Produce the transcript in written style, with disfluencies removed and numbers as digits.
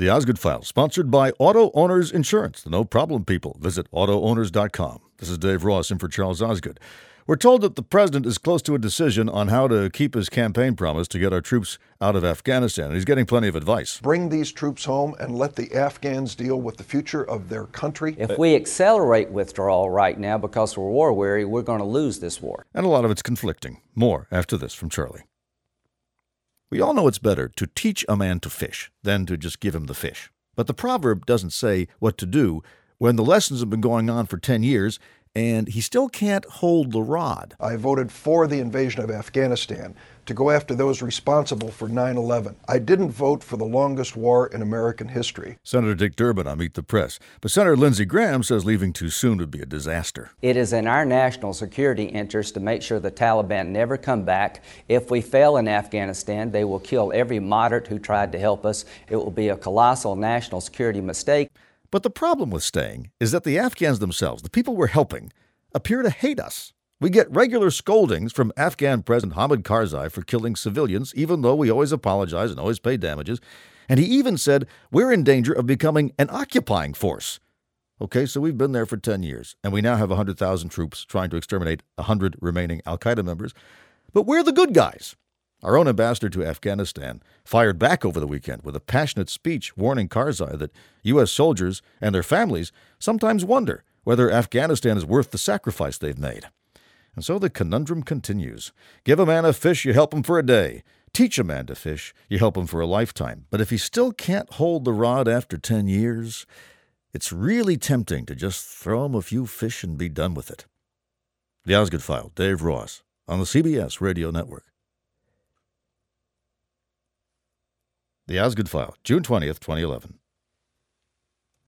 The Osgood File, sponsored by Auto Owners Insurance, the no-problem people. Visit AutoOwners.com. This is Dave Ross in for Charles Osgood. We're told that the president is close to a decision on how to keep his campaign promise to get our troops out of Afghanistan, and he's getting plenty of advice. Bring these troops home and let the Afghans deal with the future of their country. If we accelerate withdrawal right now because we're war-weary, we're going to lose this war. And a lot of it's conflicting. More after this from Charlie. We all know it's better to teach a man to fish than to just give him the fish. But the proverb doesn't say what to do when the lessons have been going on for 10 years and he still can't hold the rod. I voted for the invasion of Afghanistan to go after those responsible for 9/11. I didn't vote for the longest war in American history. Senator Dick Durbin on Meet the Press. But Senator Lindsey Graham says leaving too soon would be a disaster. It is in our national security interest to make sure the Taliban never come back. If we fail in Afghanistan, they will kill every moderate who tried to help us. It will be a colossal national security mistake. But the problem with staying is that the Afghans themselves, the people we're helping, appear to hate us. We get regular scoldings from Afghan President Hamid Karzai for killing civilians, even though we always apologize and always pay damages. And he even said we're in danger of becoming an occupying force. Okay, so we've been there for 10 years, and we now have 100,000 troops trying to exterminate 100 remaining al-Qaeda members. But we're the good guys. Our own ambassador to Afghanistan fired back over the weekend with a passionate speech warning Karzai that U.S. soldiers and their families sometimes wonder whether Afghanistan is worth the sacrifice they've made. And so the conundrum continues. Give a man a fish, you help him for a day. Teach a man to fish, you help him for a lifetime. But if he still can't hold the rod after 10 years, it's really tempting to just throw him a few fish and be done with it. The Osgood File, Dave Ross, on the CBS Radio Network. The Osgood File, June 20th, 2011.